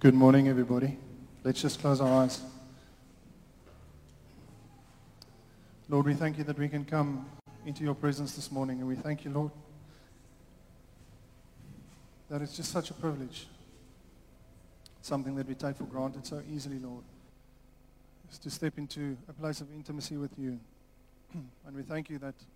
Good morning, everybody. Let's just close our eyes. Lord, we thank you that we can come into your presence this morning, and we thank you, Lord, that it's just such a privilege, something that we take for granted so easily, Lord, is to step into a place of intimacy with you. And we thank you that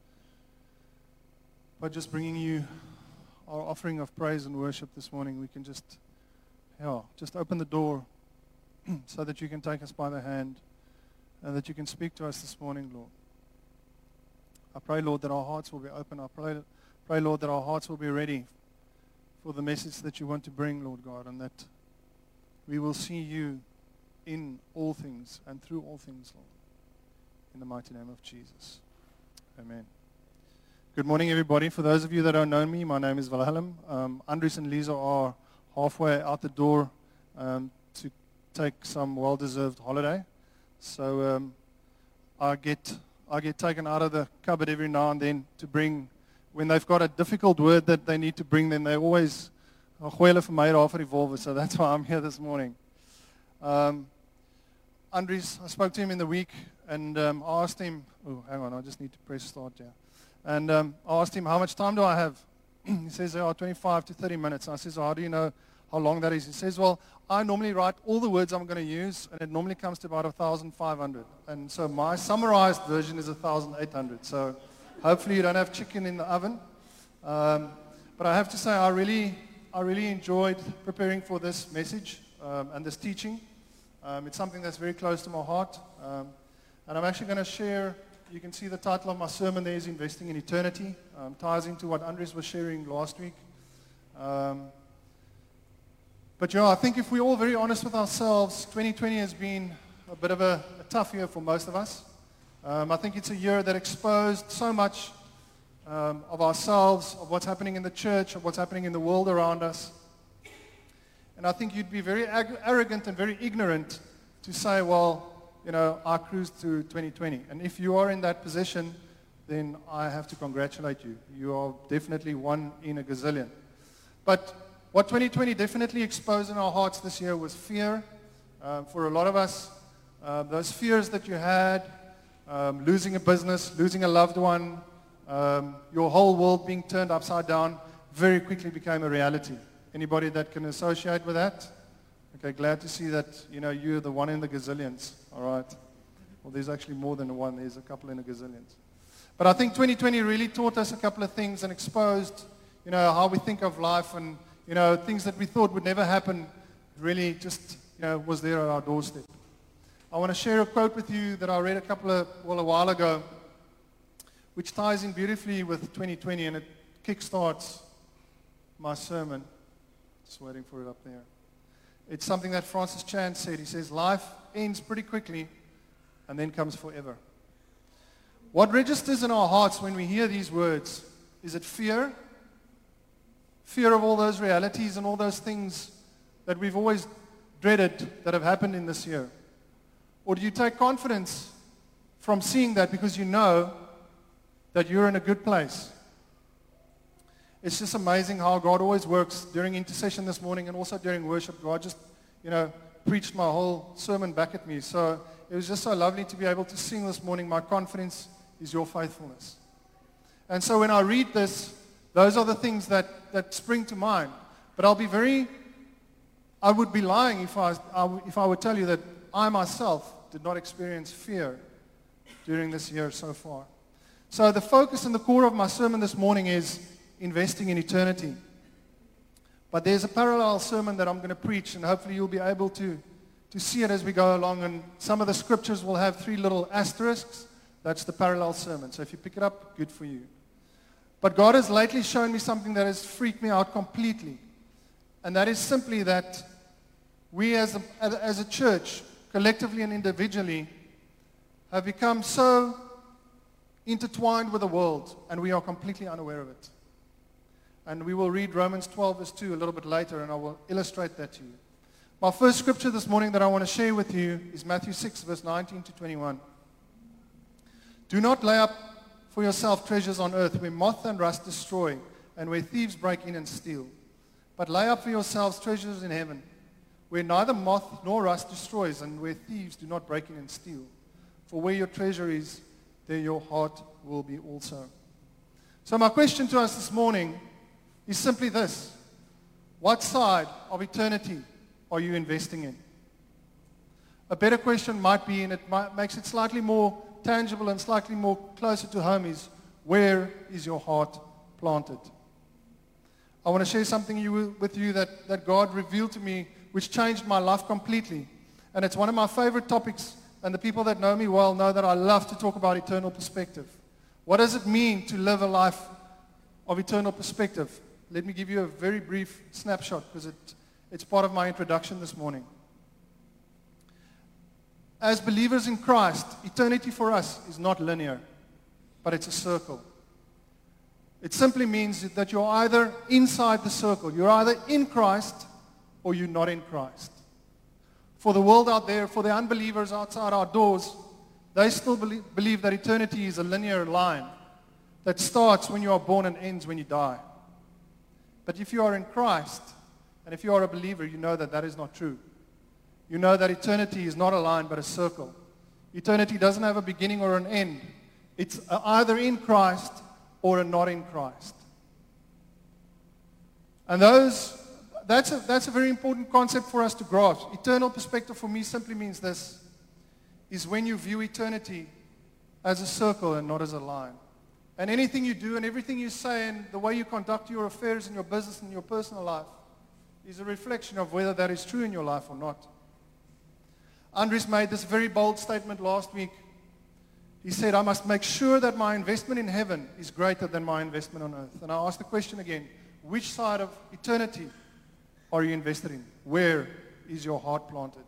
by just bringing you our offering of praise and worship this morning, we can just open the door so that you can take us by the hand and that you can speak to us this morning, Lord. I pray, Lord, that our hearts will be open. I pray, Lord, that our hearts will be ready for the message that you want to bring, Lord God, and that we will see you in all things and through all things, Lord. In the mighty name of Jesus. Amen. Good morning, everybody. For those of you that don't know me, my name is Wilhelm. Andries and Lisa are halfway out the door to take some well-deserved holiday. So I get taken out of the cupboard every now and then to bring, when they've got a difficult word that they need to bring, then they always gooi hulle vir my half revolver. So that's why I'm here this morning. Andries, I spoke to him in the week and I asked him, hang on, I just need to press start here. And I asked him, how much time do I have? He says, 25 to 30 minutes. And I says, how do you know how long that is? He says, well, I normally write all the words I'm going to use, and it normally comes to about 1,500. And so my summarized version is 1,800. So hopefully you don't have chicken in the oven. But I have to say, I really enjoyed preparing for this message and this teaching. It's something that's very close to my heart. And I'm actually going to share, you can see the title of my sermon there is Investing in Eternity. Ties into what Andries was sharing last week. But I think if we're all very honest with ourselves, 2020 has been a bit of a tough year for most of us. I think it's a year that exposed so much of ourselves, of what's happening in the church, of what's happening in the world around us. And I think you'd be very arrogant and very ignorant to say, well, I cruised through 2020. And if you are in that position, then I have to congratulate you. You are definitely one in a gazillion. But what 2020 definitely exposed in our hearts this year was fear. For a lot of us, those fears that you had, losing a business, losing a loved one, your whole world being turned upside down, very quickly became a reality. Anybody that can associate with that? Okay, glad to see that, you're the one in the gazillions, all right? Well, there's actually more than one. There's a couple in the gazillions. But I think 2020 really taught us a couple of things and exposed, how we think of life and, things that we thought would never happen really just, was there at our doorstep. I want to share a quote with you that I read a while ago, which ties in beautifully with 2020, and it kickstarts my sermon. Just waiting for it up there. It's something that Francis Chan said. He says, life ends pretty quickly and then comes forever. What registers in our hearts when we hear these words? Is it fear? Fear of all those realities and all those things that we've always dreaded that have happened in this year? Or do you take confidence from seeing that because you know that you're in a good place? It's just amazing how God always works during intercession this morning and also during worship. God just, preached my whole sermon back at me. So it was just so lovely to be able to sing this morning, my confidence is your faithfulness. And so when I read this, those are the things that spring to mind. But I would be lying if I would tell you that I myself did not experience fear during this year so far. So the focus and the core of my sermon this morning is investing in eternity. But there's a parallel sermon that I'm going to preach, and hopefully you'll be able to see it as we go along. And some of the scriptures will have 3 little asterisks. That's the parallel sermon. So if you pick it up, good for you. But God has lately shown me something that has freaked me out completely. And that is simply that we as a church, collectively and individually, have become so intertwined with the world, and we are completely unaware of it. And we will read Romans 12 verse 2 a little bit later, and I will illustrate that to you. My first scripture this morning that I want to share with you is Matthew 6 verse 19 to 21. Do not lay up for yourself treasures on earth where moth and rust destroy and where thieves break in and steal. But lay up for yourselves treasures in heaven where neither moth nor rust destroys, and where thieves do not break in and steal. For where your treasure is, there your heart will be also. So my question to us this morning is simply this. What side of eternity are you investing in? A better question might be, and makes it slightly more tangible and slightly more closer to home, is where is your heart planted? I want to share something with you that God revealed to me, which changed my life completely. And it's one of my favorite topics, and the people that know me well know that I love to talk about eternal perspective. What does it mean to live a life of eternal perspective? Let me give you a very brief snapshot, because it's part of my introduction this morning. As believers in Christ, eternity for us is not linear, but it's a circle. It simply means that you're either inside the circle. You're either in Christ or you're not in Christ. For the world out there, for the unbelievers outside our doors, they still believe that eternity is a linear line that starts when you are born and ends when you die. But if you are in Christ, and if you are a believer, you know that that is not true. You know that eternity is not a line but a circle. Eternity doesn't have a beginning or an end. It's either in Christ or not in Christ. And that's a very important concept for us to grasp. Eternal perspective for me simply means this, is when you view eternity as a circle and not as a line. And anything you do and everything you say and the way you conduct your affairs in your business and your personal life is a reflection of whether that is true in your life or not. Andres made this very bold statement last week. He said, I must make sure that my investment in heaven is greater than my investment on earth. And I ask the question again, which side of eternity are you invested in? Where is your heart planted?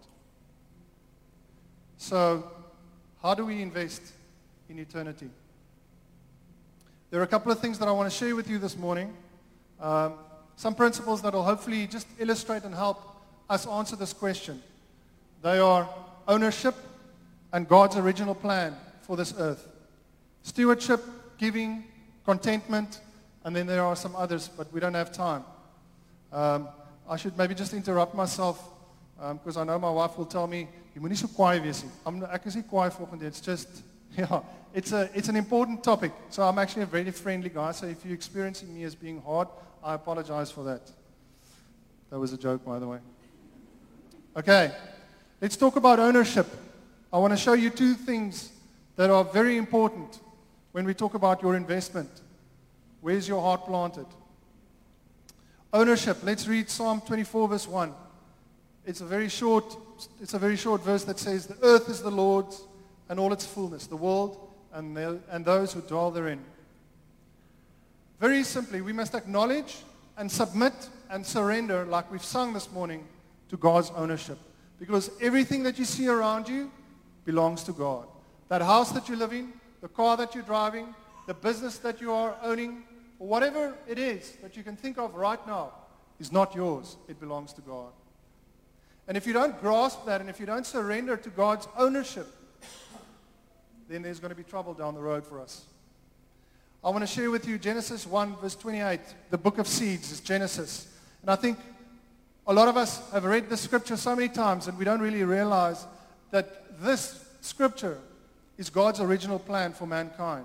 So, how do we invest in eternity? There are a couple of things that I want to share with you this morning. Some principles that will hopefully just illustrate and help us answer this question. They are ownership and God's original plan for this earth. Stewardship, giving, contentment, and then there are some others, but we don't have time. I should maybe just interrupt myself because I know my wife will tell me, "You moet nie so kwaai wees nie." Ek is nie kwaai volgende. It's just, it's an important topic. So I'm actually a very friendly guy. So if you're experiencing me as being hard, I apologize for that. That was a joke, by the way. Okay, let's talk about ownership. I want to show you two things that are very important when we talk about your investment. Where's your heart planted? Ownership. Let's read Psalm 24, verse 1. It's a very short verse that says, "The earth is the Lord's and all its fullness, the world and those who dwell therein." Very simply, we must acknowledge and submit and surrender, like we've sung this morning, to God's ownership. Because everything that you see around you belongs to God. That house that you live in, the car that you're driving, the business that you are owning, or whatever it is that you can think of right now is not yours. It belongs to God. And if you don't grasp that and if you don't surrender to God's ownership, then there's going to be trouble down the road for us. I want to share with you Genesis 1, verse 28. The book of seeds is Genesis. And I think a lot of us have read this scripture so many times and we don't really realize that this scripture is God's original plan for mankind.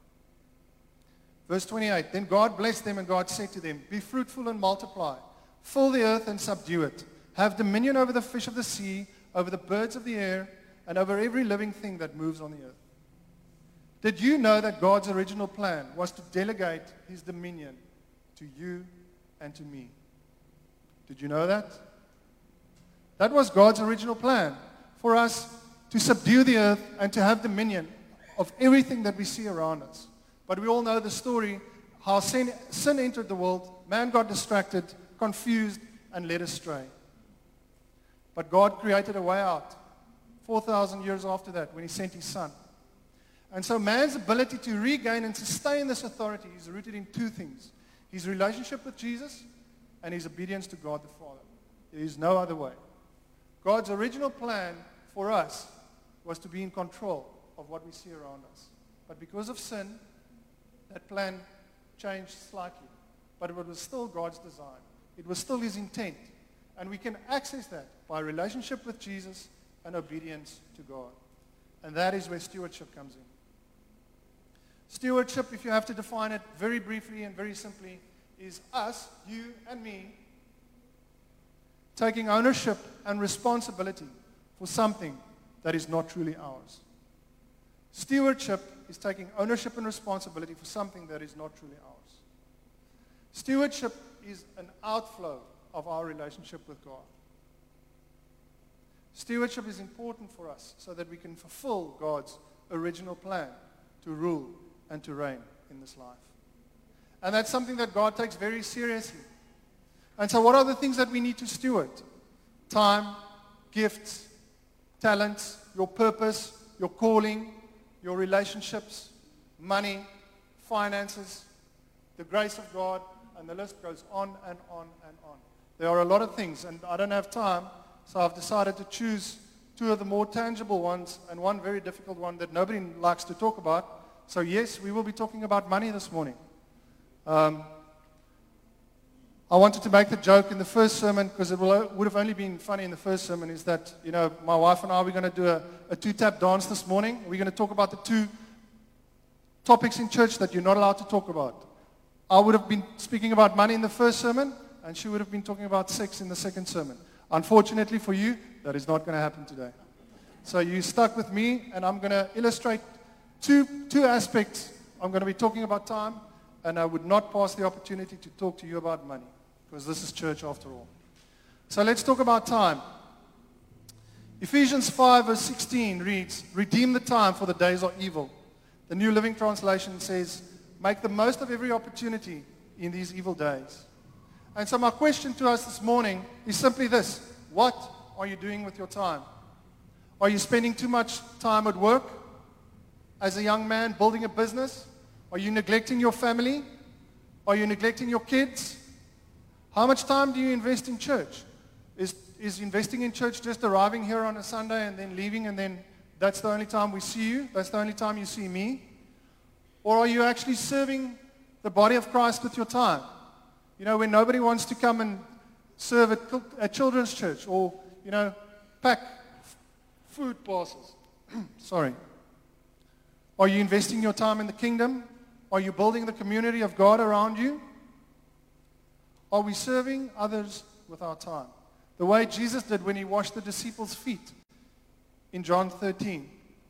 Verse 28, "Then God blessed them and God said to them, 'Be fruitful and multiply, fill the earth and subdue it. Have dominion over the fish of the sea, over the birds of the air, and over every living thing that moves on the earth.'" Did you know that God's original plan was to delegate his dominion to you and to me? Did you know that? That was God's original plan, for us to subdue the earth and to have dominion of everything that we see around us. But we all know the story, how sin entered the world, man got distracted, confused, and led astray. But God created a way out 4,000 years after that when he sent his son. And so man's ability to regain and sustain this authority is rooted in two things: his relationship with Jesus and his obedience to God the Father. There is no other way. God's original plan for us was to be in control of what we see around us. But because of sin, that plan changed slightly. But it was still God's design. It was still his intent. And we can access that by relationship with Jesus and obedience to God. And that is where stewardship comes in. Stewardship, if you have to define it very briefly and very simply, is us, you and me, taking ownership and responsibility for something that is not truly ours. Stewardship is taking ownership and responsibility for something that is not truly ours. Stewardship is an outflow of our relationship with God. Stewardship is important for us so that we can fulfill God's original plan to rule and to reign in this life. And that's something that God takes very seriously. And so what are the things that we need to steward? Time, gifts, talents, your purpose, your calling, your relationships, money, finances, the grace of God, and the list goes on and on and on. There are a lot of things, and I don't have time, so I've decided to choose two of the more tangible ones and one very difficult one that nobody likes to talk about. So yes, we will be talking about money this morning. I wanted to make the joke in the first sermon, because it would have only been funny in the first sermon, is that, my wife and I, we're going to do a two-tap dance this morning. We're going to talk about the two topics in church that you're not allowed to talk about. I would have been speaking about money in the first sermon, and she would have been talking about sex in the second sermon. Unfortunately for you, that is not going to happen today. So you stuck with me, and I'm going to illustrate two aspects. I'm going to be talking about time, and I would not pass the opportunity to talk to you about money, because this is church after all. So let's talk about time. Ephesians 5 verse 16 reads, "Redeem the time, for the days are evil." The New Living Translation says, "Make the most of every opportunity in these evil days." And so my question to us this morning is simply this: what are you doing with your time? Are you spending too much time at work? As a young man building a business? Are you neglecting your family? Are you neglecting your kids? How much time do you invest in church? Is investing in church just arriving here on a Sunday and then leaving, and then that's the only time we see you? That's the only time you see me? Or are you actually serving the body of Christ with your time? When nobody wants to come and serve at children's church, or, pack food parcels. Sorry. Are you investing your time in the kingdom? Are you building the community of God around you? Are we serving others with our time? The way Jesus did when he washed the disciples' feet in John 13.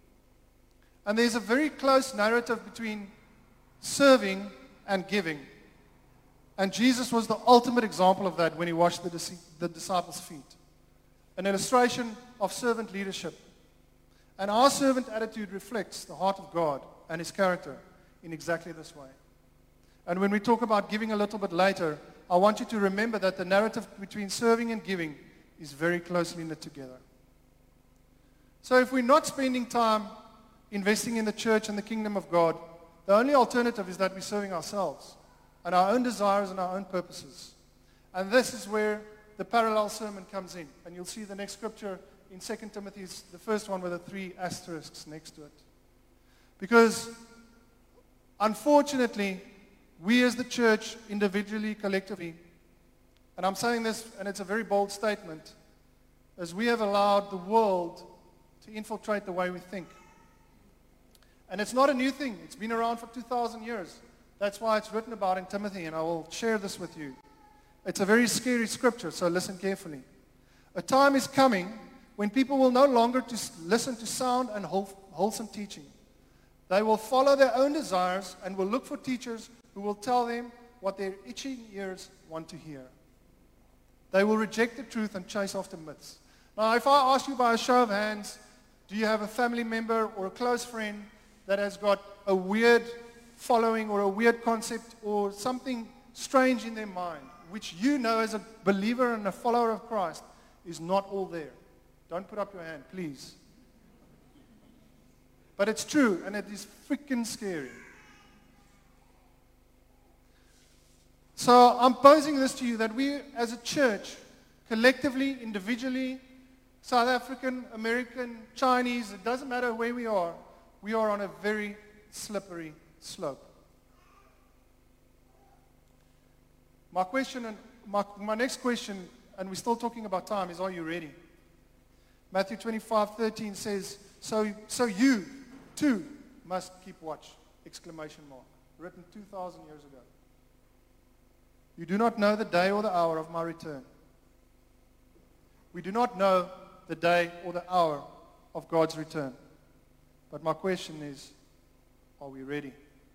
And there's a very close narrative between serving and giving. And Jesus was the ultimate example of that when he washed the disciples' feet. An illustration of servant leadership. And our servant attitude reflects the heart of God and his character in exactly this way. And when we talk about giving a little bit later, I want you to remember that the narrative between serving and giving is very closely knit together. So if we're not spending time investing in the church and the kingdom of God, the only alternative is that we're serving ourselves and our own desires and our own purposes. And this is where the parallel sermon comes in. And you'll see the next scripture in 2 Timothy is the first one with the 3 asterisks next to it. Because unfortunately, we as the church, individually, collectively, and I'm saying this, and it's a very bold statement, as we have allowed the world to infiltrate the way we think. And it's not a new thing. It's been around for 2,000 years. That's why it's written about in Timothy, and I will share this with you. It's a very scary scripture, so listen carefully. A time is coming when people will no longer listen to sound and wholesome teaching. They will follow their own desires and will look for teachers who will tell them what their itching ears want to hear. They will reject the truth and chase after myths. Now, if I ask you by a show of hands, do you have a family member or a close friend that has got a weird following or a weird concept or something strange in their mind, which you know as a believer and a follower of Christ is not all there? Don't put up your hand, please. But it's true, and it is freaking scary. So I'm posing this to you, that we as a church, collectively, individually, South African, American, Chinese, it doesn't matter where we are on a very slippery slope. My question, and my next question and we're still talking about time, is are you ready? Matthew 25:13 says, so you too must keep watch, exclamation mark, written 2,000 years ago. You do not know the day or the hour of my return. We do not know the day or the hour of God's return. But my question is, are we ready?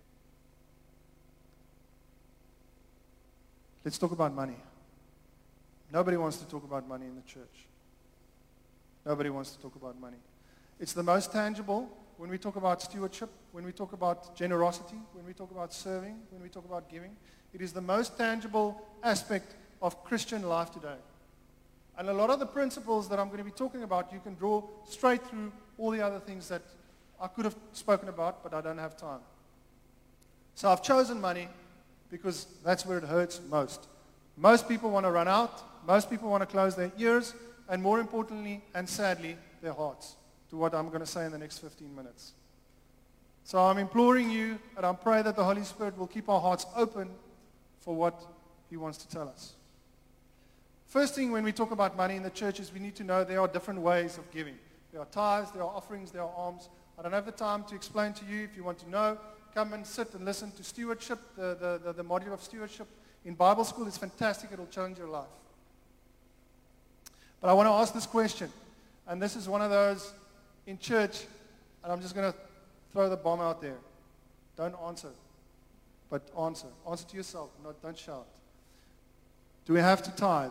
Let's talk about money. Nobody wants to talk about money in the church. Nobody wants to talk about money. It's the most tangible when we talk about stewardship, when we talk about generosity, when we talk about serving, when we talk about giving. It is the most tangible aspect of Christian life today. And a lot of the principles that I'm going to be talking about, you can draw straight through all the other things that I could have spoken about, but I don't have time. So I've chosen money because that's where it hurts most. Most people want to run out. Most people want to close their ears. And more importantly, and sadly, their hearts to what I'm going to say in the next 15 minutes. So I'm imploring you, and I pray that the Holy Spirit will keep our hearts open for what He wants to tell us. First thing when we talk about money in the church is we need to know there are different ways of giving. There are tithes, there are offerings, there are alms. I don't have the time to explain to you. If you want to know, come and sit and listen to stewardship, the module of stewardship in Bible school. It's fantastic. It will change your life. But I want to ask this question, and this is one of those in church, and I'm just going to throw the bomb out there. Don't answer, but answer. Answer to yourself, don't shout. Do we have to tithe?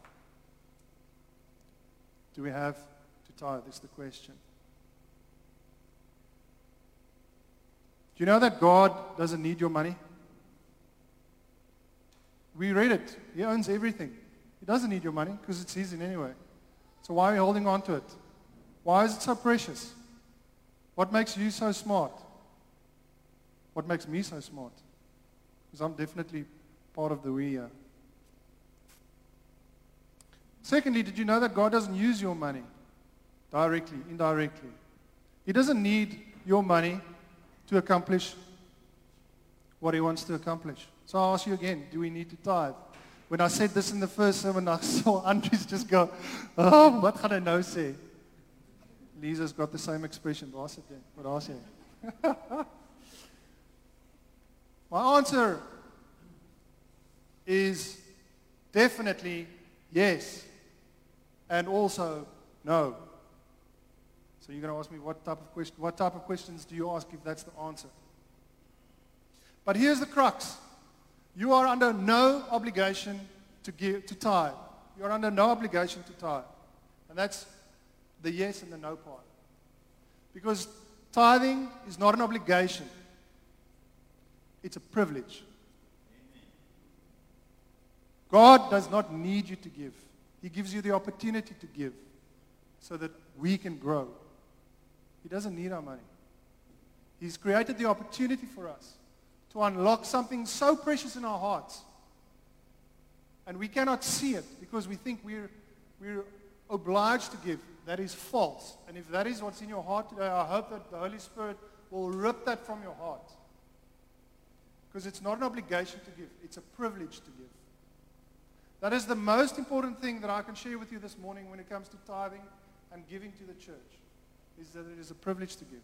Do we have to tithe is the question. Do you know that God doesn't need your money? We read it. He owns everything. He doesn't need your money because it's His in anyway. So why are you holding on to it? Why is it so precious? What makes you so smart? What makes me so smart? Because I'm definitely part of the we here. Secondly, did you know that God doesn't use your money directly, indirectly? He doesn't need your money to accomplish what He wants to accomplish. So I'll ask you again, do we need to tithe? When I said this in the first sermon, I saw Andries just go, oh, wat gaan hy nou sê? Lisa's got the same expression. Waar sit jy? Wat daar sê? My answer is definitely yes, and also no. So you're going to ask me what type of questions do you ask if that's the answer? But here's the crux. You are under no obligation to tithe. You are under no obligation to tithe. And that's the yes and the no part. Because tithing is not an obligation. It's a privilege. God does not need you to give. He gives you the opportunity to give so that we can grow. He doesn't need our money. He's created the opportunity for us to unlock something so precious in our hearts. And we cannot see it because we think we're obliged to give. That is false. And if that is what's in your heart today, I hope that the Holy Spirit will rip that from your heart. Because it's not an obligation to give. It's a privilege to give. That is the most important thing that I can share with you this morning when it comes to tithing and giving to the church, is that it is a privilege to give.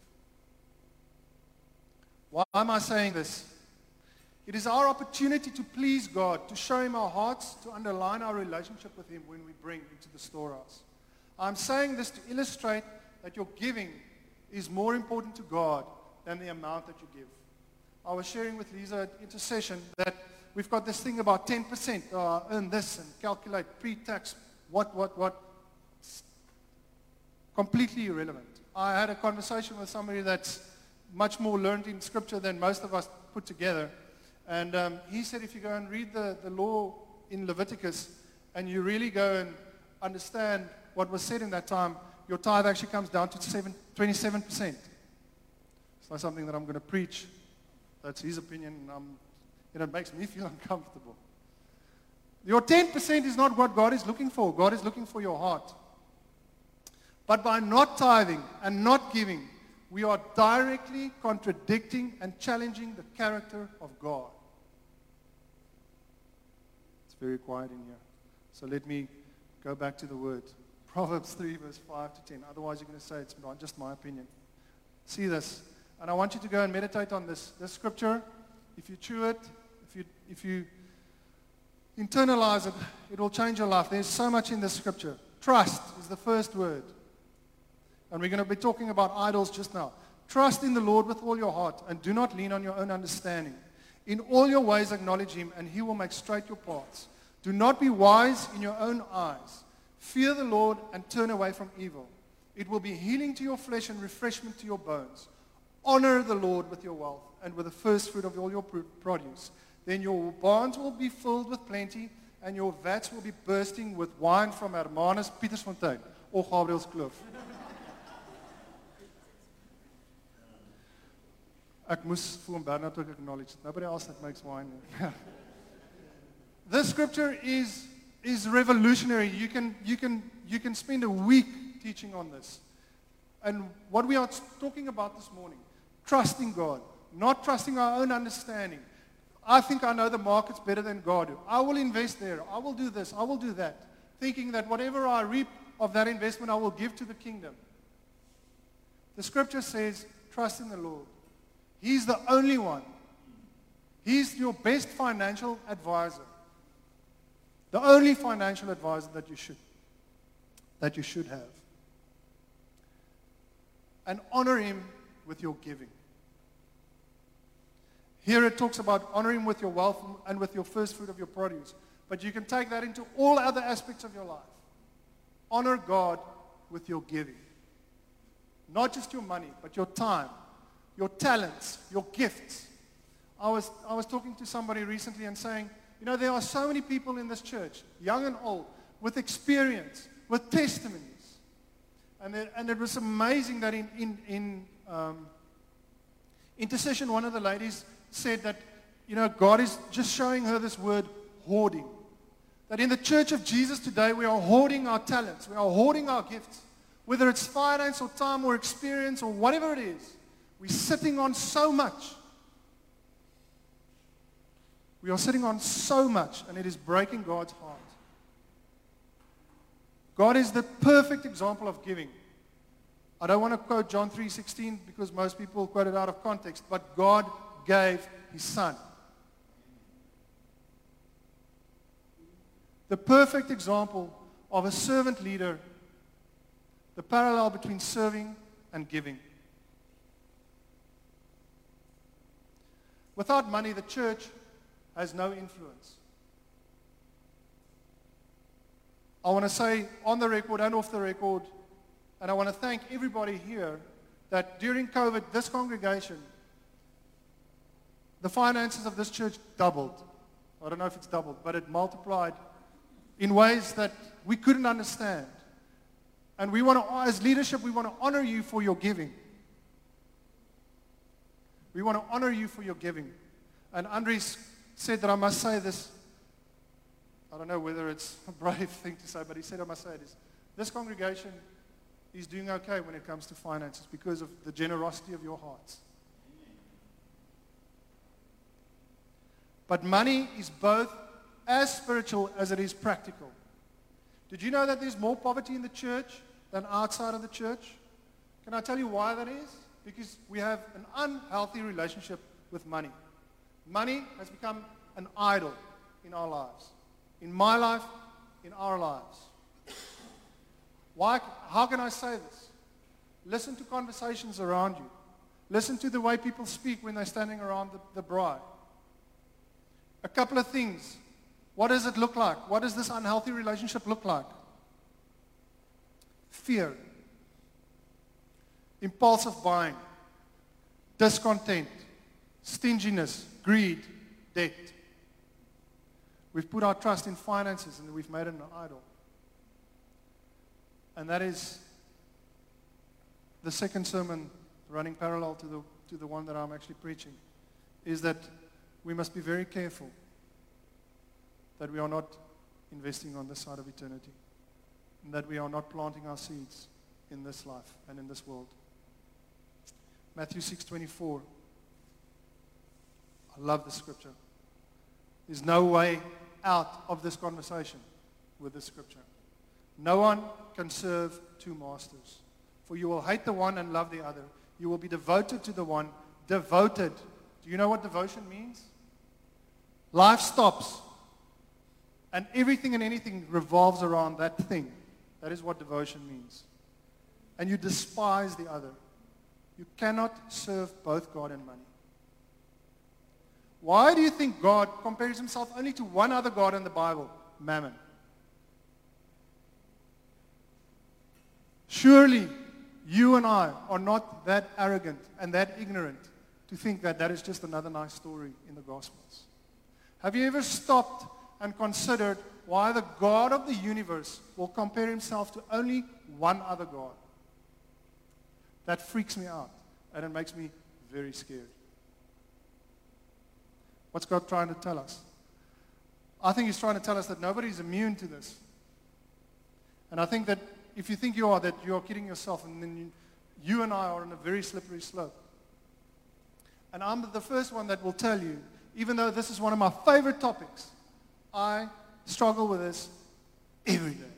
Why am I saying this? It is our opportunity to please God, to show Him our hearts, to underline our relationship with Him when we bring into the storehouse. I'm saying this to illustrate that your giving is more important to God than the amount that you give. I was sharing with Lisa at intercession that we've got this thing about 10%, earn this and calculate pre-tax, what. It's completely irrelevant. I had a conversation with somebody that's much more learned in Scripture than most of us put together. And he said if you go and read the law in Leviticus and you really go and understand what was said in that time, your tithe actually comes down to 27%. It's not something that I'm going to preach. That's his opinion, and it makes me feel uncomfortable. Your 10% is not what God is looking for. God is looking for your heart. But by not tithing and not giving, we are directly contradicting and challenging the character of God. It's very quiet in here. So let me go back to the Word. Proverbs 3, verse 5 to 10. Otherwise, you're going to say it's not just my opinion. See this. And I want you to go and meditate on this scripture. If you chew it, if you internalize it, it will change your life. There's so much in this scripture. Trust is the first word. And we're going to be talking about idols just now. Trust in the Lord with all your heart and do not lean on your own understanding. In all your ways acknowledge Him and He will make straight your paths. Do not be wise in your own eyes. Fear the Lord and turn away from evil. It will be healing to your flesh and refreshment to your bones. Honor the Lord with your wealth and with the first fruit of all your produce. Then your barns will be filled with plenty and your vats will be bursting with wine from Hermanus Pietersfontein or Gabrielskloof. Ek moes vir hom Bernard ook acknowledge. Nobody else that makes wine. This scripture is revolutionary. You can spend a week teaching on this. And what we are talking about this morning, trusting God, not trusting our own understanding. I think I know the markets better than God do. I will invest there. I will do this. I will do that. Thinking that whatever I reap of that investment, I will give to the kingdom. The scripture says, trust in the Lord. He's the only one. He's your best financial advisor. The only financial advisor that you should have. And honor Him with your giving. Here it talks about honor Him with your wealth and with your first fruit of your produce. But you can take that into all other aspects of your life. Honor God with your giving. Not just your money, but your time, your talents, your gifts. I was talking to somebody recently and saying, you know, there are so many people in this church, young and old, with experience, with testimonies. And it was amazing that in intercession, one of the ladies said that, you know, God is just showing her this word, hoarding. That in the church of Jesus today, we are hoarding our talents. We are hoarding our gifts. Whether it's finance or time or experience or whatever it is, we're sitting on so much. We are sitting on so much, and it is breaking God's heart. God is the perfect example of giving. I don't want to quote John 3:16 because most people quote it out of context, but God gave His Son. The perfect example of a servant leader, the parallel between serving and giving. Without money, the church has no influence. I want to say on the record and off the record, and I want to thank everybody here that during COVID, this congregation, the finances of this church doubled. I don't know if it's doubled, but it multiplied in ways that we couldn't understand. And we want to, as leadership, we want to honor you for your giving. We want to honor you for your giving. And Andres said that I must say this. I don't know whether it's a brave thing to say, but he said I must say this. This congregation is doing okay when it comes to finances because of the generosity of your hearts. But money is both as spiritual as it is practical. Did you know that there's more poverty in the church than outside of the church? Can I tell you why that is? Because we have an unhealthy relationship with money. Money has become an idol in our lives. In my life, in our lives. Why? How can I say this? Listen to conversations around you. Listen to the way people speak when they're standing around the bride. A couple of things. What does it look like? What does this unhealthy relationship look like? Fear. Impulsive buying. Discontent. Stinginess. Greed. Debt. We've put our trust in finances and we've made it an idol. And that is the second sermon running parallel to the one that I'm actually preaching, is that we must be very careful that we are not investing on this side of eternity, and that we are not planting our seeds in this life and in this world. Matthew 6:24. I love this scripture. There's no way out of this conversation with this scripture. No one can serve two masters. For you will hate the one and love the other. You will be devoted to the one, devoted. Do you know what devotion means? Life stops. And everything and anything revolves around that thing. That is what devotion means. And you despise the other. You cannot serve both God and money. Why do you think God compares himself only to one other God in the Bible? Mammon. Surely you and I are not that arrogant and that ignorant to think that that is just another nice story in the Gospels. Have you ever stopped and considered why the God of the universe will compare himself to only one other God? That freaks me out, and it makes me very scared. What's God trying to tell us? I think he's trying to tell us that nobody's immune to this. And I think that if you think you are, that you are kidding yourself, and then you and I are on a very slippery slope. And I'm the first one that will tell you, even though this is one of my favorite topics, I struggle with this every day.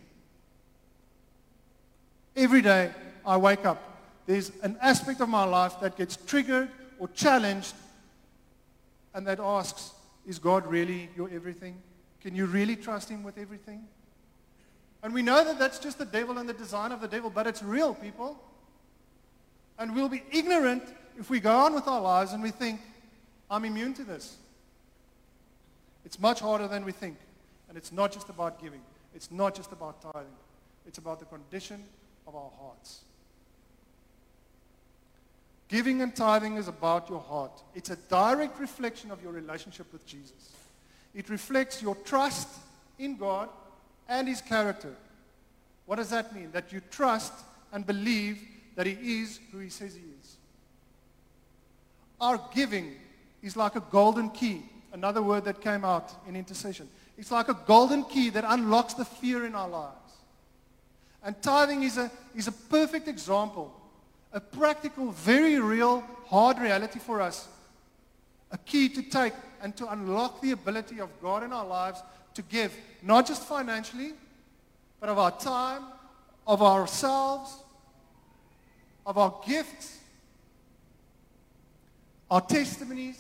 Every day I wake up, there's an aspect of my life that gets triggered or challenged, and that asks, is God really your everything? Can you really trust him with everything? And we know that that's just the devil and the design of the devil, but it's real, people. And we'll be ignorant if we go on with our lives and we think, I'm immune to this. It's much harder than we think. And it's not just about giving. It's not just about tithing. It's about the condition of our hearts. Giving and tithing is about your heart. It's a direct reflection of your relationship with Jesus. It reflects your trust in God and his character. What does that mean? That you trust and believe that he is who he says he is. Our giving is like a golden key, another word that came out in intercession. It's like a golden key that unlocks the fear in our lives. And tithing is a perfect example, a practical, very real, hard reality for us, a key to take and to unlock the ability of God in our lives to give, not just financially, but of our time, of ourselves, of our gifts, our testimonies,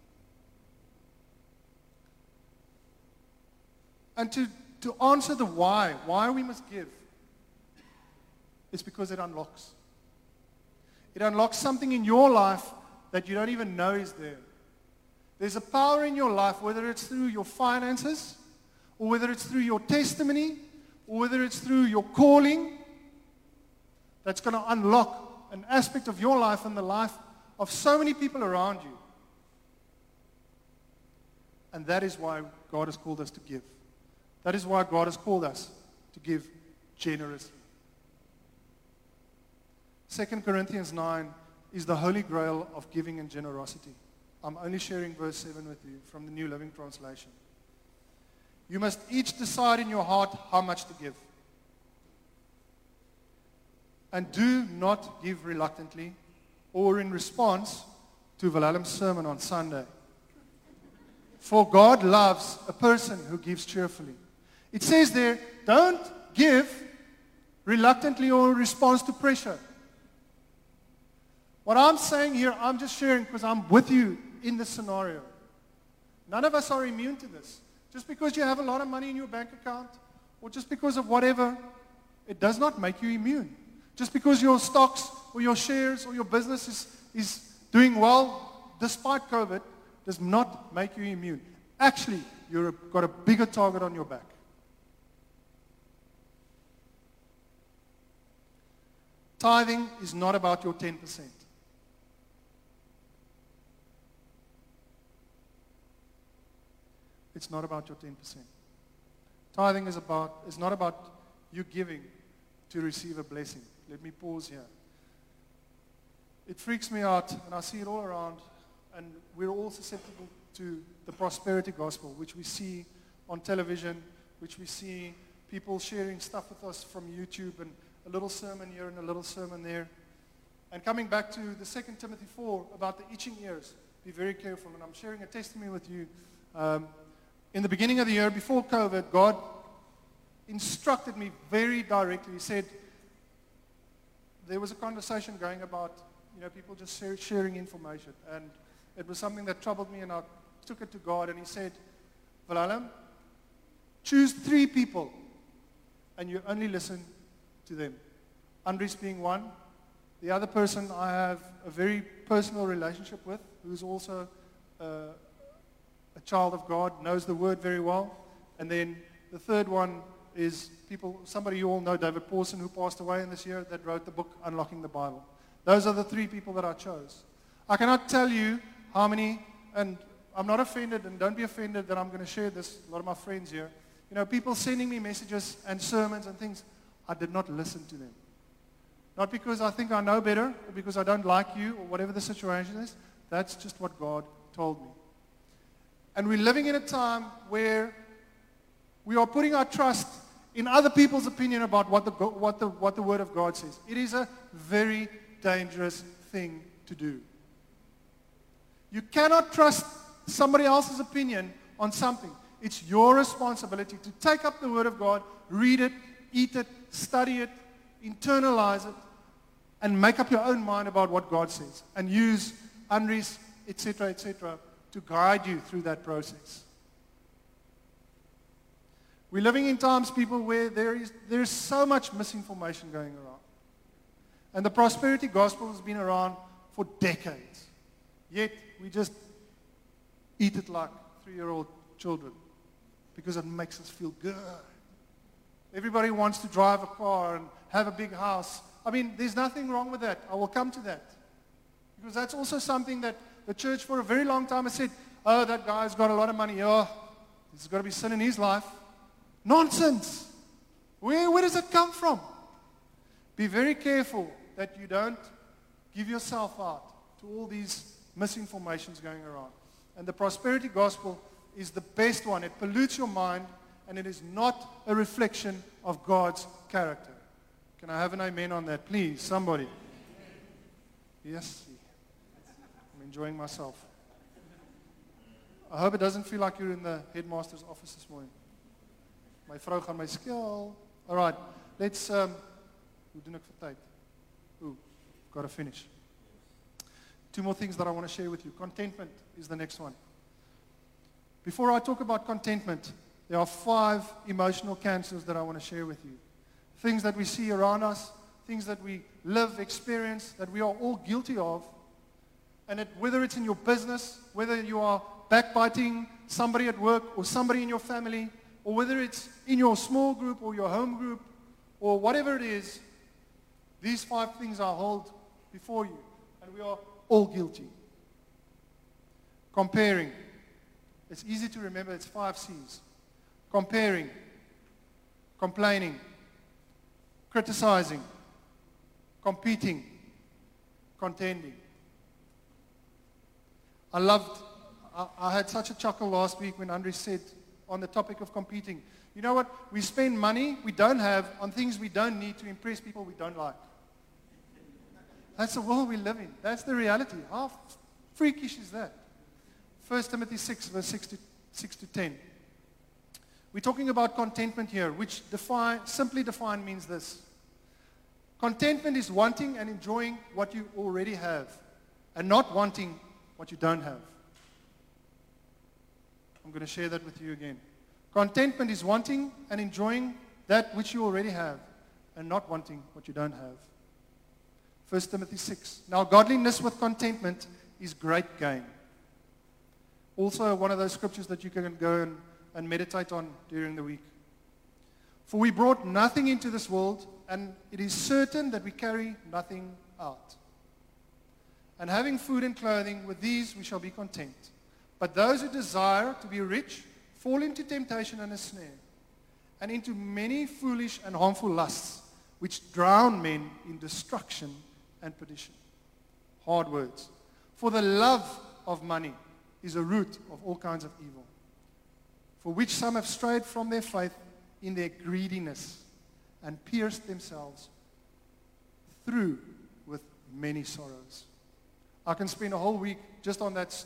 and to answer the why we must give. It's because it unlocks. It unlocks something in your life that you don't even know is there. There's a power in your life, whether it's through your finances, or whether it's through your testimony, or whether it's through your calling, that's going to unlock an aspect of your life and the life of so many people around you. And that is why God has called us to give. That is why God has called us to give generously. 2 Corinthians 9 is the holy grail of giving and generosity. I'm only sharing verse 7 with you from the New Living Translation. You must each decide in your heart how much to give. And do not give reluctantly or in response to Wilhelm's sermon on Sunday. For God loves a person who gives cheerfully. It says there, don't give reluctantly or in response to pressure. What I'm saying here, I'm just sharing because I'm with you in this scenario. None of us are immune to this. Just because you have a lot of money in your bank account, or just because of whatever, it does not make you immune. Just because your stocks or your shares or your business is doing well despite COVID does not make you immune. Actually, you've got a bigger target on your back. Tithing is not about your 10%. It's not about your 10%. Tithing is not about you giving to receive a blessing. Let me pause here. It freaks me out, and I see it all around, and we're all susceptible to the prosperity gospel, which we see on television, which we see people sharing stuff with us from YouTube, and a little sermon here and a little sermon there. And coming back to the 2 Timothy 4 about the itching ears, be very careful. And I'm sharing a testimony with you. In the beginning of the year, before COVID, God instructed me very directly. He said, there was a conversation going about, people just sharing information. And it was something that troubled me, and I took it to God, and he said, Willem, choose 3 people, and you only listen to them. Andries being one. The other person I have a very personal relationship with, who's also a child of God, knows the Word very well. And then the third one is somebody you all know, David Pawson, who passed away in this year, that wrote the book Unlocking the Bible. Those are the 3 people that I chose. I cannot tell you how many, and I'm not offended, and don't be offended that I'm going to share this, a lot of my friends here. People sending me messages and sermons and things, I did not listen to them. Not because I think I know better, or because I don't like you, or whatever the situation is. That's just what God told me. And we're living in a time where we are putting our trust in other people's opinion about what the Word of God says. It is a very dangerous thing to do. You cannot trust somebody else's opinion on something. It's your responsibility to take up the Word of God, read it, eat it, study it, internalize it, and make up your own mind about what God says, and use Andries, etc., to guide you through that process. We're living in times, people, where there is so much misinformation going around. And the prosperity gospel has been around for decades. Yet, we just eat it like 3-year-old children because it makes us feel good. Everybody wants to drive a car and have a big house. I mean, there's nothing wrong with that. I will come to that. Because that's also something that the church for a very long time has said, oh, that guy's got a lot of money. Oh, there's got to be sin in his life. Nonsense. Where does it come from? Be very careful that you don't give yourself out to all these misinformations going around. And the prosperity gospel is the best one. It pollutes your mind, and it is not a reflection of God's character. Can I have an amen on that, please? Somebody. Yes. I'm enjoying myself. I hope it doesn't feel like you're in the headmaster's office this morning. My vrou gaan my skill. All right, let's, hoe doen ek vir tyd? Ooh, got to finish. 2 more things that I want to share with you. Contentment is the next one. Before I talk about contentment, there are 5 emotional cancers that I want to share with you. Things that we see around us, things that we live, experience, that we are all guilty of. And whether it's in your business, whether you are backbiting somebody at work or somebody in your family, or whether it's in your small group or your home group, or whatever it is, these 5 things are held before you. And we are all guilty. Comparing. It's easy to remember, it's 5 C's. Comparing, complaining, criticizing, competing, contending. I had such a chuckle last week when Andries said on the topic of competing, you know what, we spend money we don't have on things we don't need to impress people we don't like. That's the world we live in. That's the reality. How freakish is that? 1 Timothy 6, verse 6 to 10. We're talking about contentment here, which simply defined means this. Contentment is wanting and enjoying what you already have, and not wanting what you don't have. I'm going to share that with you again. Contentment is wanting and enjoying that which you already have, and not wanting what you don't have. 1 Timothy 6. Now, godliness with contentment is great gain. Also, one of those scriptures that you can go and meditate on during the week. For we brought nothing into this world, and it is certain that we carry nothing out. And having food and clothing, with these we shall be content. But those who desire to be rich fall into temptation and a snare, and into many foolish and harmful lusts, which drown men in destruction and perdition. Hard words. For the love of money is a root of all kinds of evil, for which some have strayed from their faith in their greediness and pierced themselves through with many sorrows. I can spend a whole week just on that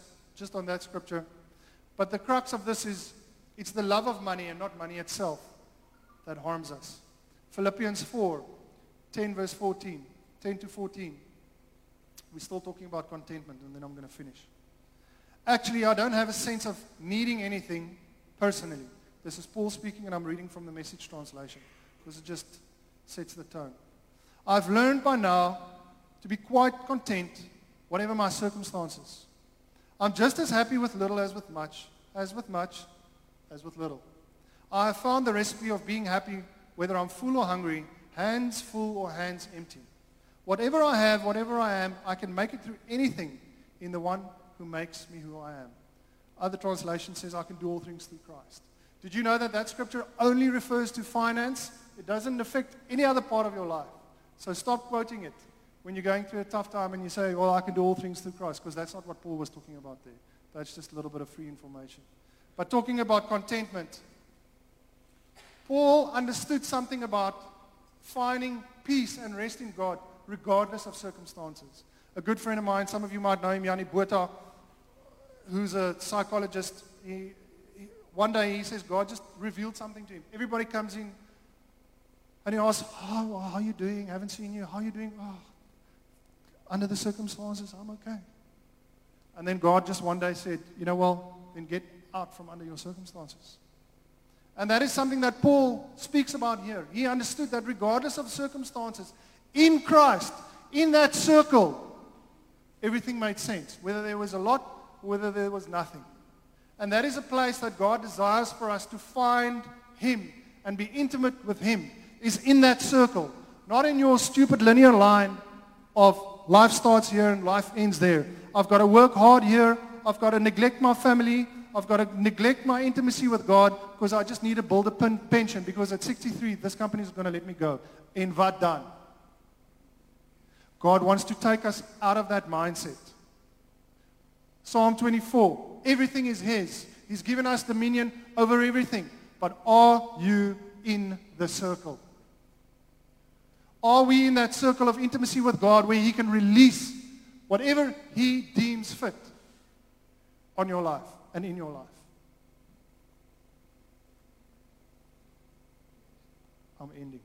scripture, but the crux of this is it's the love of money and not money itself that harms us. Philippians 4, 10 verse 14, 10 to 14. We're still talking about contentment, and then I'm going to finish. Actually, I don't have a sense of needing anything personally. This is Paul speaking, and I'm reading from the Message translation because it just sets the tone. I've learned by now to be quite content, whatever my circumstances. I'm just as happy with little as with much, as with little. I have found the recipe of being happy whether I'm full or hungry, hands full or hands empty. Whatever I have, whatever I am, I can make it through anything in the one who makes me who I am. Other translation says I can do all things through Christ. Did you know that that scripture only refers to finance? It doesn't affect any other part of your life. So stop quoting it when you're going through a tough time and you say, well, I can do all things through Christ, because that's not what Paul was talking about there. That's just a little bit of free information. But talking about contentment, Paul understood something about finding peace and rest in God regardless of circumstances. A good friend of mine, some of you might know him, Yanni Botha, who's a psychologist. One day he says God just revealed something to him. Everybody comes in and he asks, how are you doing? I haven't seen you. How are you doing? Oh, under the circumstances, I'm okay. And then God just one day said, then get out from under your circumstances. And that is something that Paul speaks about here. He understood that regardless of circumstances, in Christ, in that circle, everything made sense. Whether there was a lot or whether there was nothing. And that is a place that God desires for us to find Him and be intimate with Him, is in that circle. Not in your stupid linear line of life starts here and life ends there. I've got to work hard here. I've got to neglect my family. I've got to neglect my intimacy with God because I just need to build a pension because at 63, this company is going to let me go. En wat dan? God wants to take us out of that mindset. Psalm 24, everything is His. He's given us dominion over everything. But are you in the circle? Are we in that circle of intimacy with God where He can release whatever He deems fit on your life and in your life? I'm ending.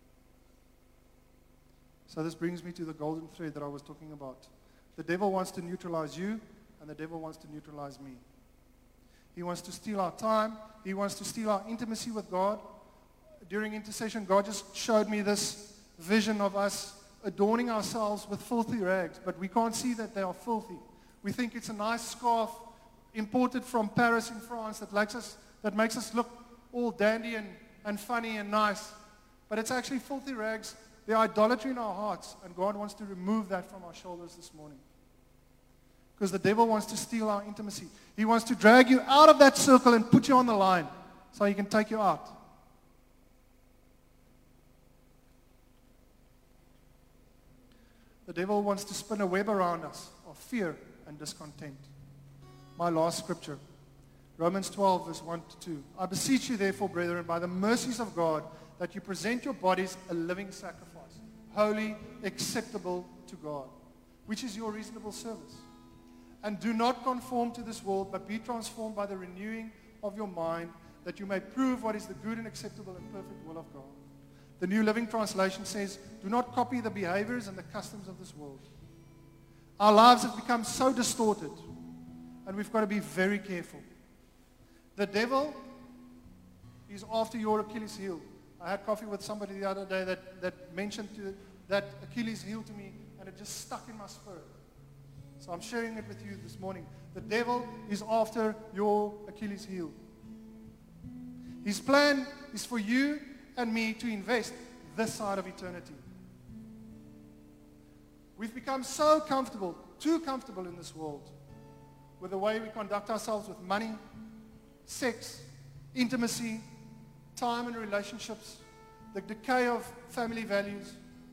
So this brings me to the golden thread that I was talking about. The devil wants to neutralize you, and the devil wants to neutralize me. He wants to steal our time. He wants to steal our intimacy with God. During intercession, God just showed me this vision of us adorning ourselves with filthy rags, but we can't see that they are filthy. We think it's a nice scarf imported from Paris in France that makes us look all dandy and funny and nice, but it's actually filthy rags. They're idolatry in our hearts, and God wants to remove that from our shoulders this morning. Because the devil wants to steal our intimacy. He wants to drag you out of that circle and put you on the line so he can take you out. The devil wants to spin a web around us of fear and discontent. My last scripture, Romans 12, verse 1 to 2. I beseech you, therefore, brethren, by the mercies of God, that you present your bodies a living sacrifice, holy, acceptable to God, which is your reasonable service. And do not conform to this world, but be transformed by the renewing of your mind, that you may prove what is the good and acceptable and perfect will of God. The New Living Translation says, do not copy the behaviors and the customs of this world. Our lives have become so distorted, and we've got to be very careful. The devil is after your Achilles heel. I had coffee with somebody the other day that mentioned that Achilles heel to me, and it just stuck in my spirit. So I'm sharing it with you this morning. The devil is after your Achilles heel. His plan is for you and me to invest this side of eternity. We've become so comfortable, too comfortable in this world, with the way we conduct ourselves with money, sex, intimacy, time and relationships, the decay of family values.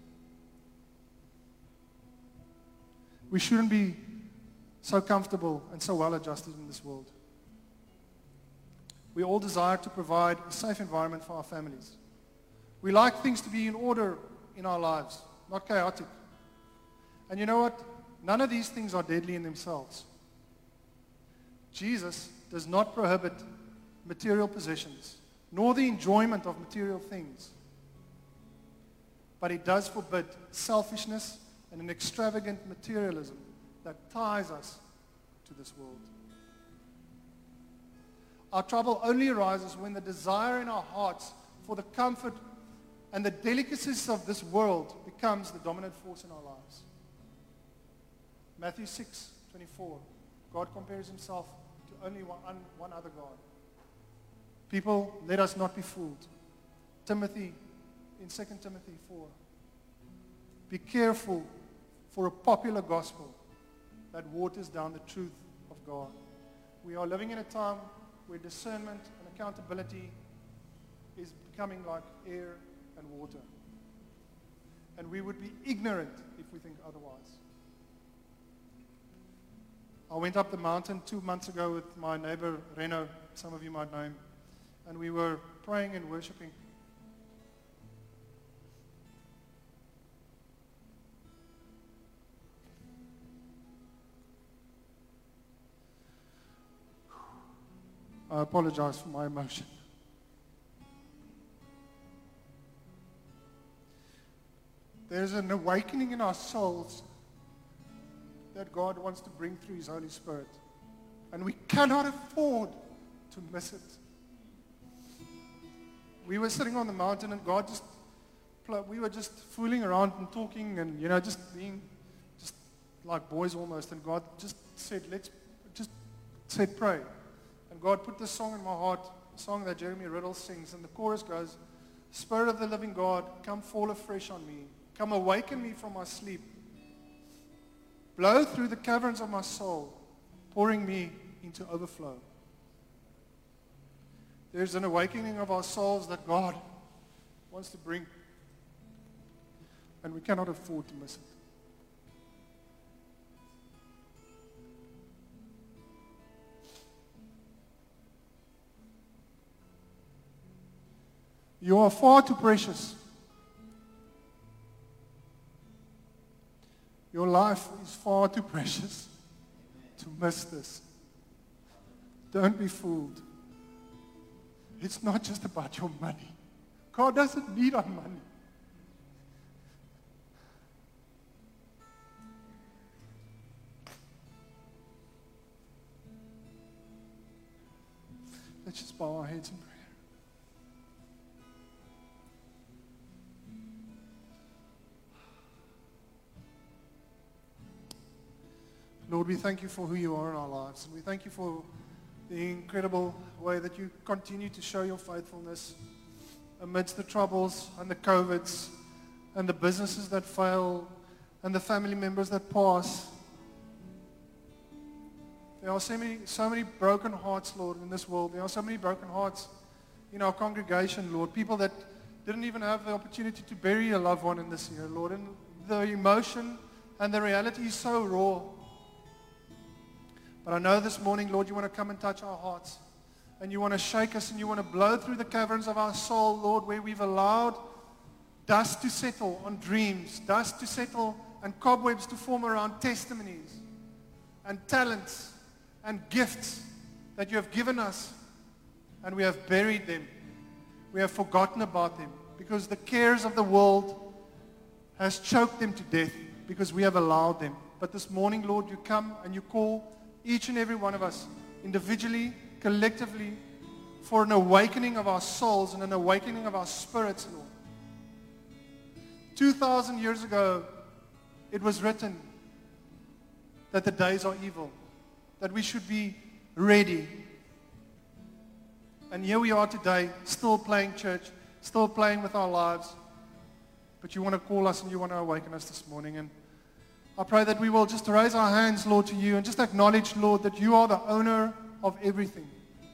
We shouldn't be so comfortable and so well adjusted in this world. We all desire to provide a safe environment for our families. We like things to be in order in our lives, not chaotic. And you know what? None of these things are deadly in themselves. Jesus does not prohibit material possessions, nor the enjoyment of material things. But it does forbid selfishness and an extravagant materialism that ties us to this world. Our trouble only arises when the desire in our hearts for the comfort and the delicacies of this world becomes the dominant force in our lives. Matthew 6:24. God compares himself to only one other God. People, let us not be fooled. Timothy, in 2 Timothy 4. Be careful for a popular gospel that waters down the truth of God. We are living in a time where discernment and accountability is becoming like air and water. And we would be ignorant if we think otherwise. I went up the mountain 2 months ago with my neighbor Reno, some of you might know him, and we were praying and worshiping. I apologize for my emotion. There's an awakening in our souls that God wants to bring through His Holy Spirit. And we cannot afford to miss it. We were sitting on the mountain and God we were just fooling around and talking and, just being just like boys almost. And God just said, pray. And God put this song in my heart, a song that Jeremy Riddle sings. And the chorus goes, Spirit of the living God, come fall afresh on me. Come awaken me from my sleep. Blow through the caverns of my soul, pouring me into overflow. There's an awakening of our souls that God wants to bring, and we cannot afford to miss it. You are far too precious. Your life is far too precious to miss this. Don't be fooled. It's not just about your money. God doesn't need our money. Let's just bow our heads in prayer. Lord, we thank you for who you are in our lives. And we thank you for the incredible way that you continue to show your faithfulness amidst the troubles and the COVIDs and the businesses that fail and the family members that pass. There are so many broken hearts, Lord, in this world. There are so many broken hearts in our congregation, Lord. People that didn't even have the opportunity to bury a loved one in this year, Lord. And the emotion and the reality is so raw. But I know this morning, Lord, you want to come and touch our hearts. And you want to shake us and you want to blow through the caverns of our soul, Lord, where we've allowed dust to settle on dreams, dust to settle and cobwebs to form around testimonies and talents and gifts that you have given us. And we have buried them. We have forgotten about them because the cares of the world has choked them to death because we have allowed them. But this morning, Lord, you come and you call each and every one of us, individually, collectively, for an awakening of our souls and an awakening of our spirits, Lord. 2,000 years ago, it was written that the days are evil, that we should be ready. And here we are today, still playing church, still playing with our lives. But you want to call us and you want to awaken us this morning. And I pray that we will just raise our hands, Lord, to you and just acknowledge, Lord, that you are the owner of everything.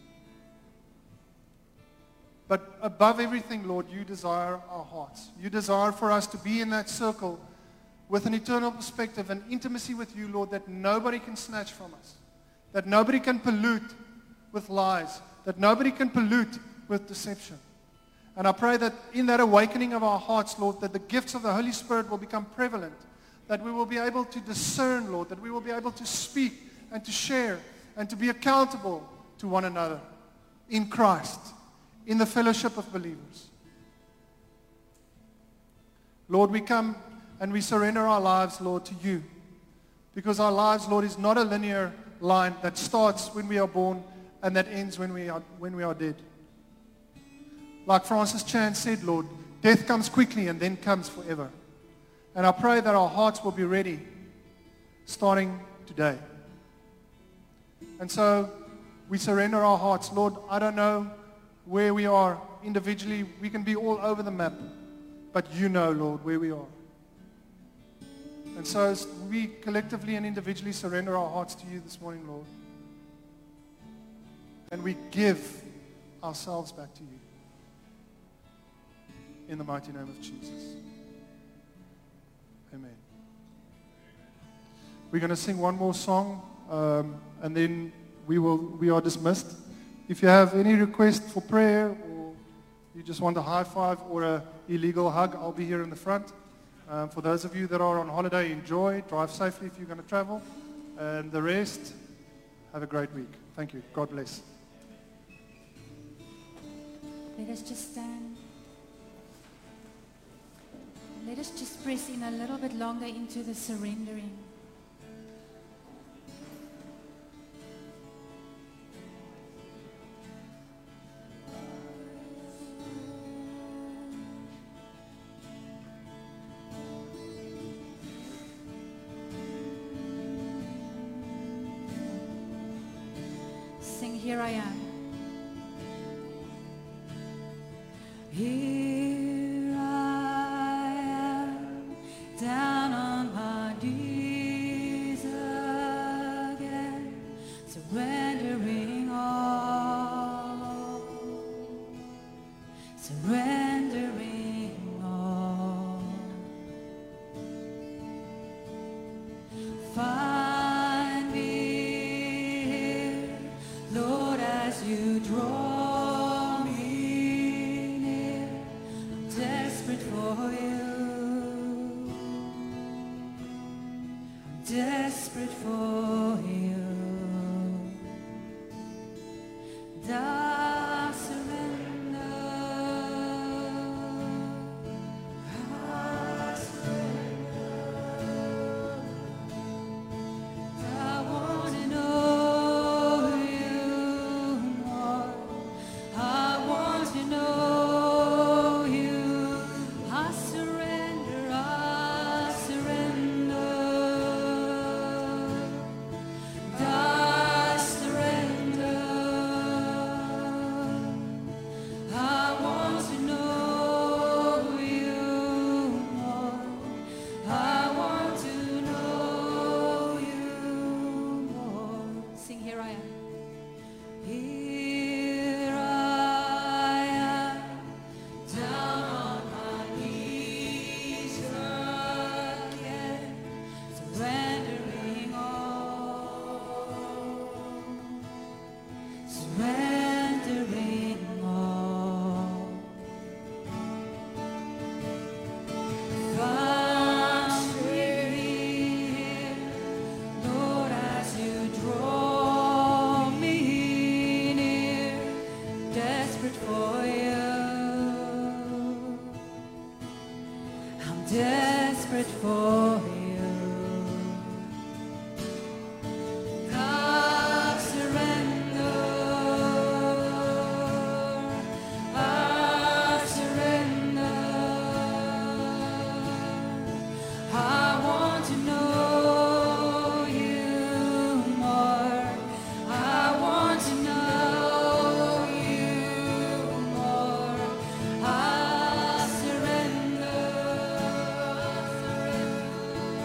But above everything, Lord, you desire our hearts. You desire for us to be in that circle with an eternal perspective and intimacy with you, Lord, that nobody can snatch from us, that nobody can pollute with lies, that nobody can pollute with deception. And I pray that in that awakening of our hearts, Lord, that the gifts of the Holy Spirit will become prevalent, that we will be able to discern, Lord, that we will be able to speak and to share and to be accountable to one another in Christ, in the fellowship of believers. Lord, we come and we surrender our lives, Lord, to you. Because our lives, Lord, is not a linear line that starts when we are born and that ends when we are dead. Like Francis Chan said, Lord, death comes quickly and then comes forever. And I pray that our hearts will be ready starting today. And so we surrender our hearts. Lord, I don't know where we are individually. We can be all over the map. But you know, Lord, where we are. And so as we collectively and individually surrender our hearts to you this morning, Lord, and we give ourselves back to you. In the mighty name of Jesus. Amen. We're going to sing one more song, and then we are dismissed. If you have any request for prayer, or you just want a high five or an illegal hug, I'll be here in the front. For those of you that are on holiday, enjoy. Drive safely if you're going to travel. And the rest, have a great week. Thank you. God bless. Let us just stand. Let us just press in a little bit longer into the surrendering. Sing, Here I Am. Here I am, down on my knees again, surrendering all, surrendering all. Find me here, Lord, as you draw. For you, I'm desperate for you. I surrender. I surrender. I want to know you more. I want to know. Desperate for you. I surrender. I surrender. I want to know you more. I want to know you more. I surrender.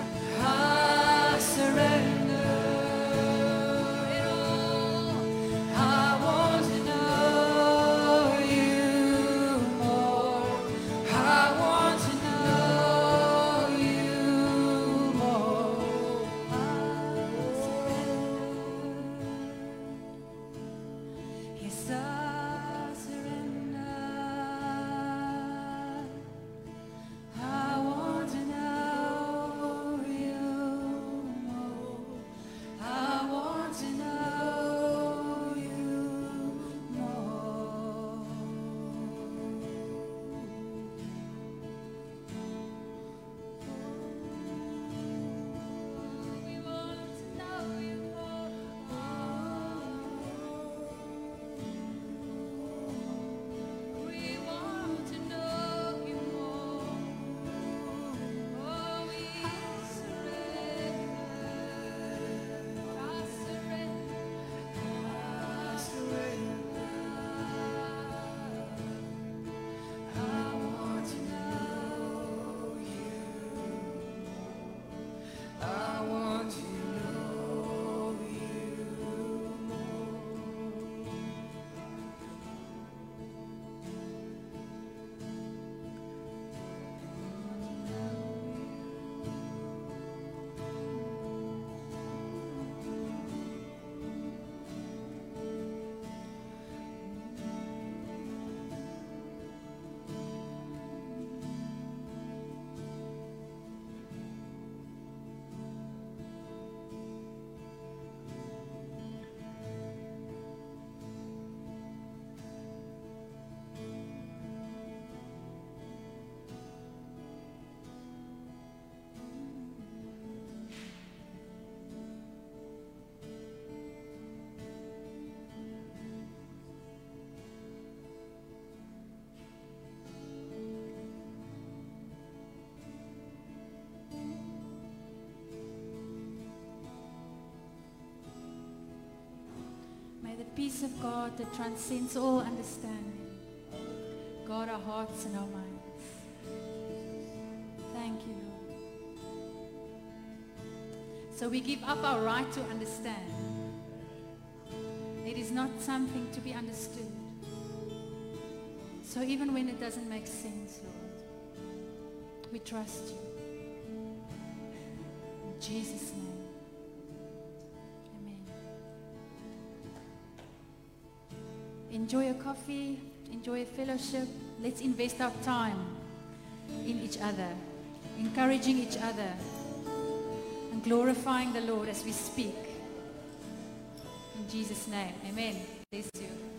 peace of God that transcends all understanding, guard our hearts and our minds. Thank you, Lord. So we give up our right to understand. It is not something to be understood. So even when it doesn't make sense, Lord, we trust you. In Jesus' name. Amen. Enjoy a coffee, enjoy a fellowship. Let's invest our time in each other, encouraging each other, and glorifying the Lord as we speak. In Jesus' name, amen. Bless you.